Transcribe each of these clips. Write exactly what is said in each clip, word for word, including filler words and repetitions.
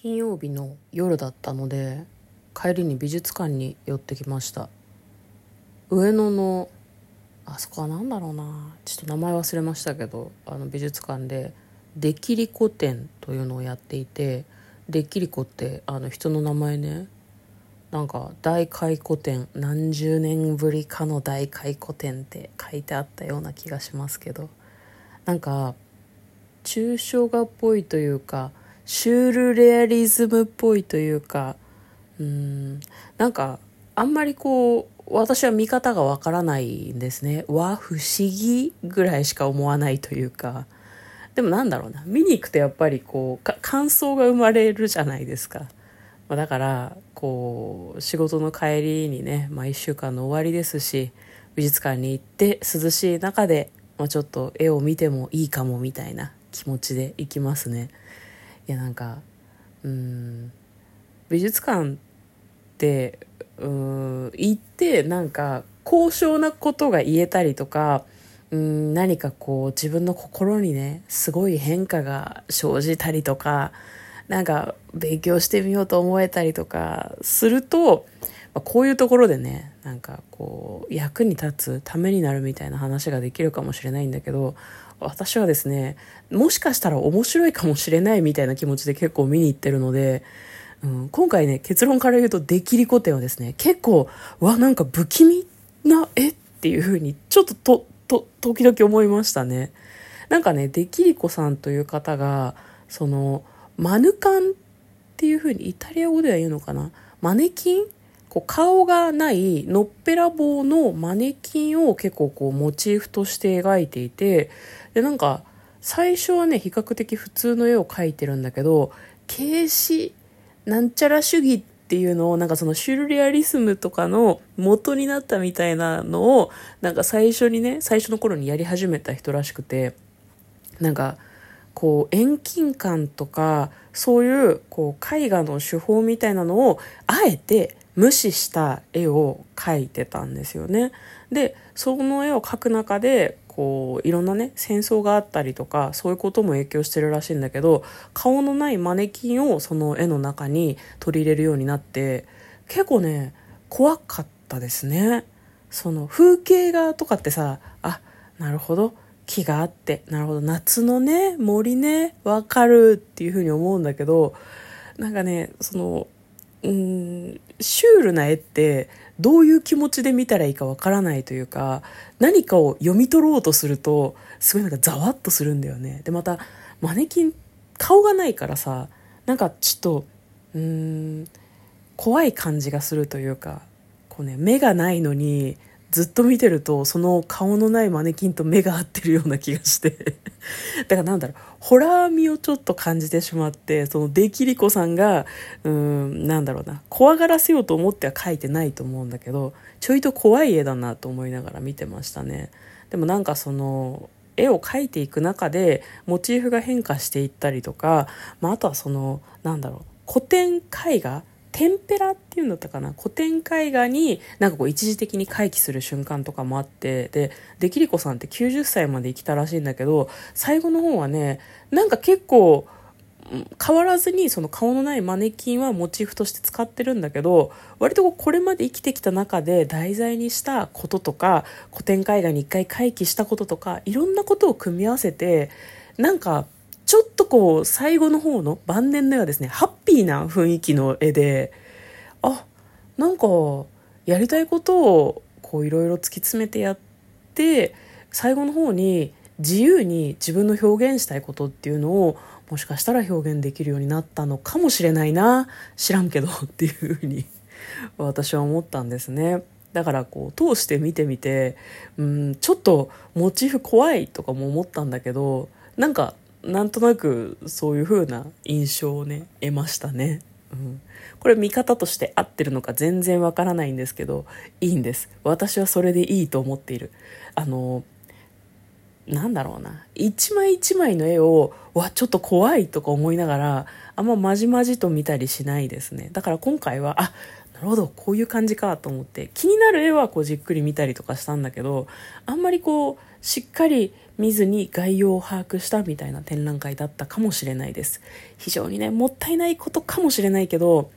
金曜日の夜だったので帰りに美術館に寄ってきました。上野のあそこはなんだろうな、ちょっと名前忘れましたけど、あの美術館でデキリコ展というのをやっていて、デキリコってあの人の名前ね。なんか大回顧展、何十年ぶりかの大回顧展って書いてあったような気がしますけど、なんか抽象画っぽいというかシュールレアリズムっぽいというか、うーんなんかあんまりこう私は見方がわからないんですね。わ不思議ぐらいしか思わないというか、でもなんだろうな、見に行くとやっぱりこうか感想が生まれるじゃないですか。まあ、だからこう仕事の帰りにね、まあ、いっしゅうかんの終わりですし、美術館に行って涼しい中で、まあ、ちょっと絵を見てもいいかもみたいな気持ちで行きますね。いやなんかうーん美術館ってうーん行ってなんか高尚なことが言えたりとか、うーん何かこう自分の心にねすごい変化が生じたりとか、なんか勉強してみようと思えたりとかすると、まあこういうところでねなんかこう役に立つためになるみたいな話ができるかもしれないんだけど、私はですねもしかしたら面白いかもしれないみたいな気持ちで結構見に行ってるので、うん、今回ね結論から言うとデキリコ展はですね結構わなんか不気味な絵っていう風にちょっととと時々思いましたね。なんかねデキリコさんという方がそのマヌカンっていう風にイタリア語では言うのかな、マネキン、こう顔がないのっぺらぼうのマネキンを結構こうモチーフとして描いていて、でなんか最初はね比較的普通の絵を描いてるんだけど、軽視なんちゃら主義っていうのをなんかそのシュルレアリスムとかの元になったみたいなのをなんか最初にね最初の頃にやり始めた人らしくて、なんかこう遠近感とかそういうこう絵画の手法みたいなのをあえて無視した絵を描いてたんですよね。でその絵を描く中でこういろんなね戦争があったりとかそういうことも影響してるらしいんだけど、顔のないマネキンをその絵の中に取り入れるようになって、結構ね怖かったですね。その風景画とかってさ、あなるほど木があって、なるほど夏のね森ねわかるっていう風に思うんだけど、なんかねそのうーんシュールな絵ってどういう気持ちで見たらいいかわからないというか、何かを読み取ろうとするとすごいなんかざわっとするんだよね。でまたマネキン顔がないからさ、なんかちょっとうーん怖い感じがするというか、こうね目がないのにずっと見てるとその顔のないマネキンと目が合ってるような気がしてだからなんだろう、ホラー味をちょっと感じてしまって、そのデキリコさんがうーんなんだろうな、怖がらせようと思っては描いてないと思うんだけど、ちょいと怖い絵だなと思いながら見てましたね。でもなんかその絵を描いていく中でモチーフが変化していったりとか、まあ、あとはそのなんだろう古典絵画テンペラっていうんだったかな、古典絵画になんかこう一時的に回帰する瞬間とかもあって、でデキリコさんってきゅうじゅっさいまで生きたらしいんだけど、最後の方はねなんか結構変わらずにその顔のないマネキンはモチーフとして使ってるんだけど、割とこうこれまで生きてきた中で題材にしたこととか古典絵画に一回回帰したこととかいろんなことを組み合わせて、なんかちょっとこう最後の方の晩年の絵はですねハッピーな雰囲気の絵で、あなんかやりたいことをこういろいろ突き詰めてやって、最後の方に自由に自分の表現したいことっていうのをもしかしたら表現できるようになったのかもしれないな、知らんけどっていうふうに私は思ったんですね。だからこう通して見てみて、うんちょっとモチーフ怖いとかも思ったんだけど、なんかなんとなくそういう風な印象をね得ましたね。うん、これ見方として合ってるのか全然わからないんですけど、いいんです。私はそれでいいと思っている。あのなんだろうな、一枚一枚の絵をわちょっと怖いとか思いながらあんままじまじと見たりしないですね。だから今回はあなるほどこういう感じかと思って気になる絵はこうじっくり見たりとかしたんだけど、あんまりこうしっかり見ずに概要を把握したみたいな展覧会だったかもしれないです。非常にねもったいないことかもしれないけど、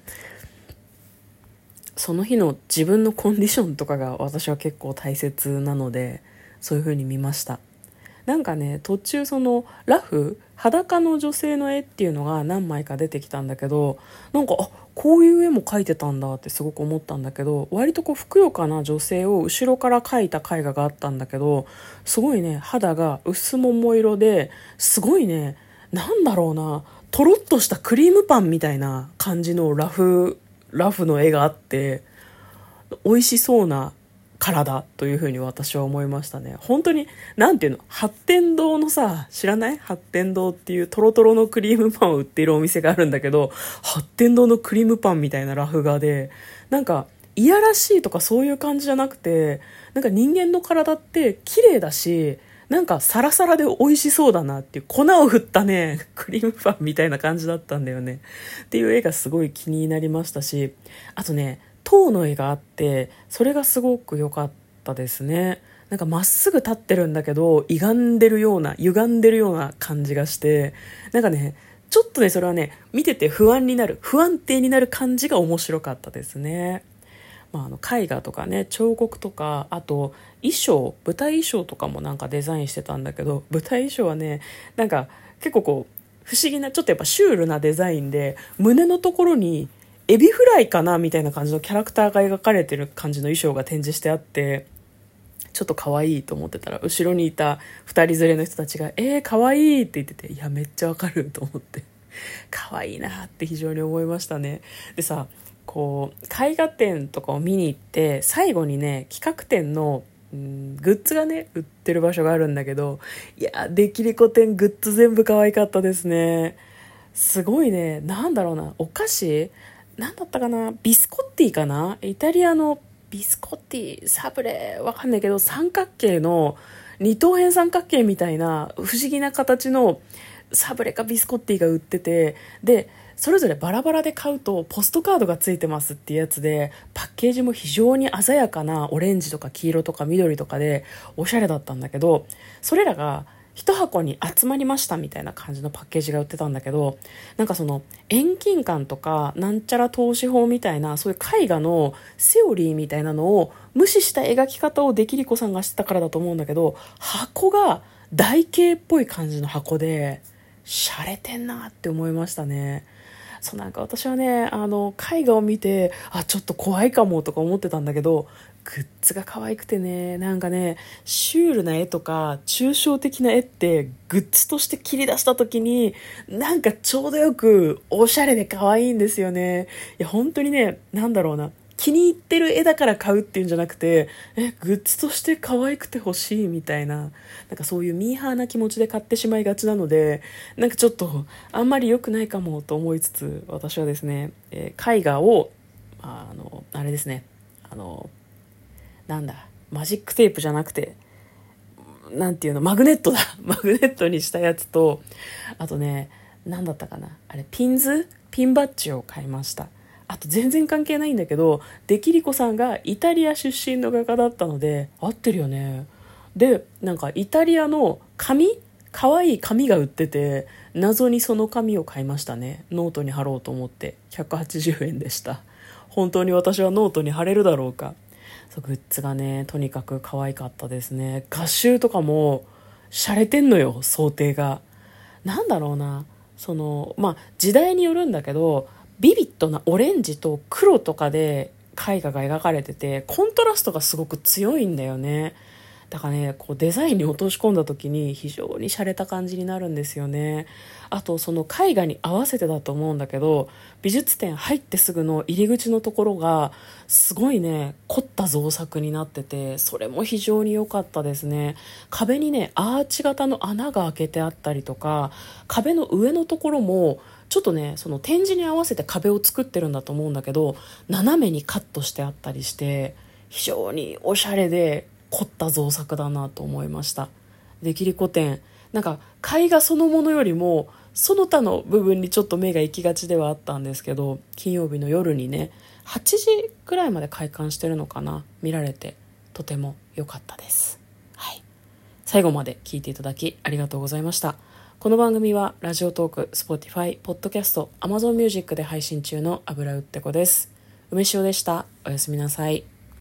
その日の自分のコンディションとかが私は結構大切なので、そういう風に見ました。なんかね途中そのラフ裸の女性の絵っていうのが何枚か出てきたんだけど、なんかあこういう絵も描いてたんだってすごく思ったんだけど、割とこうふくよかな女性を後ろから描いた絵画があったんだけど、すごいね肌が薄桃色で、すごいねなんだろうな、とろっとしたクリームパンみたいな感じのラフラフの絵があって、美味しそうな体というふうに私は思いましたね。本当になんていうの、八天堂のさ、知らない？八天堂っていうトロトロのクリームパンを売っているお店があるんだけど、八天堂のクリームパンみたいなラフ画で、なんかいやらしいとかそういう感じじゃなくて、なんか人間の体って綺麗だし、なんかサラサラで美味しそうだなっていう、粉を振ったねクリームパンみたいな感じだったんだよねっていう絵がすごい気になりましたし、あとね塔の絵があって、それがすごく良かったですね。なんかまっすぐ立ってるんだけど歪んでるような歪んでるような感じがして、なんかねちょっとねそれはね見てて不安になる不安定になる感じが面白かったですね。まあ、あの絵画とかね彫刻とか、あと衣装舞台衣装とかもなんかデザインしてたんだけど、舞台衣装はねなんか結構こう不思議な、ちょっとやっぱシュールなデザインで、胸のところにエビフライかなみたいな感じのキャラクターが描かれてる感じの衣装が展示してあって、ちょっと可愛いと思ってたら、後ろにいた二人連れの人たちがえー可愛いって言ってて、いやめっちゃわかると思って可愛いなって非常に思いましたね。でさ、こう絵画展とかを見に行って最後にね企画展のうんグッズがね売ってる場所があるんだけど、いやできりこ展グッズ全部可愛かったですね。すごいね、なんだろうな、お菓子なんだったかな、ビスコッティかな、イタリアのビスコッティサブレわかんないけど、三角形の二等辺三角形みたいな不思議な形のサブレかビスコッティが売ってて、でそれぞれバラバラで買うとポストカードがついてますっていうやつで、パッケージも非常に鮮やかなオレンジとか黄色とか緑とかでおしゃれだったんだけど、それらが一箱に集まりましたみたいな感じのパッケージが売ってたんだけど、なんかその遠近感とかなんちゃら投資法みたいな、そういう絵画のセオリーみたいなのを無視した描き方をできりこさんがしてたからだと思うんだけど、箱が台形っぽい感じの箱で洒落てんなって思いましたね。そうなんか私はねあの絵画を見て、あちょっと怖いかもとか思ってたんだけど、グッズが可愛くてね、なんかねシュールな絵とか抽象的な絵ってグッズとして切り出した時になんかちょうどよくおしゃれで可愛いんですよね。いや本当にね、なんだろうな、気に入ってる絵だから買うっていうんじゃなくて、えグッズとして可愛くて欲しいみたいな、なんかそういうミーハーな気持ちで買ってしまいがちなので、なんかちょっとあんまり良くないかもと思いつつ、私はですね、えー絵画をあのあれですね、あのなんだマジックテープじゃなくてなんていうの、マグネットだマグネットにしたやつと、あとねなんだったかな、あれピンズピンバッジを買いました。あと全然関係ないんだけど、デキリコさんがイタリア出身の画家だったので合ってるよね。でなんかイタリアの紙、可愛い紙が売ってて、謎にその紙を買いましたね。ノートに貼ろうと思って。ひゃくはちじゅうえんでした。本当に私はノートに貼れるだろうか。そうグッズがねとにかく可愛かったですね。画集とかも洒落てんのよ、想定が。なんだろうな、そのまあ時代によるんだけど、ビビッドなオレンジと黒とかで絵画が描かれてて、コントラストがすごく強いんだよね。だからねこうデザインに落とし込んだ時に非常に洒落た感じになるんですよね。あとその絵画に合わせてだと思うんだけど、美術展入ってすぐの入り口のところがすごいね凝った造作になってて、それも非常に良かったですね。壁にねアーチ型の穴が開けてあったりとか、壁の上のところもちょっとねその展示に合わせて壁を作ってるんだと思うんだけど、斜めにカットしてあったりして、非常におしゃれで凝った造作だなと思いました。でキリコ展なんか絵画そのものよりもその他の部分にちょっと目が行きがちではあったんですけど、金曜日の夜にねはちじぐらいまで開館してるのかな、見られてとても良かったです。はい、 最後まで聞いていただきありがとうございました。この番組はラジオトーク、Spotify、ポッドキャスト、Amazon Music で配信中の油うってこです。梅塩でした。おやすみなさい。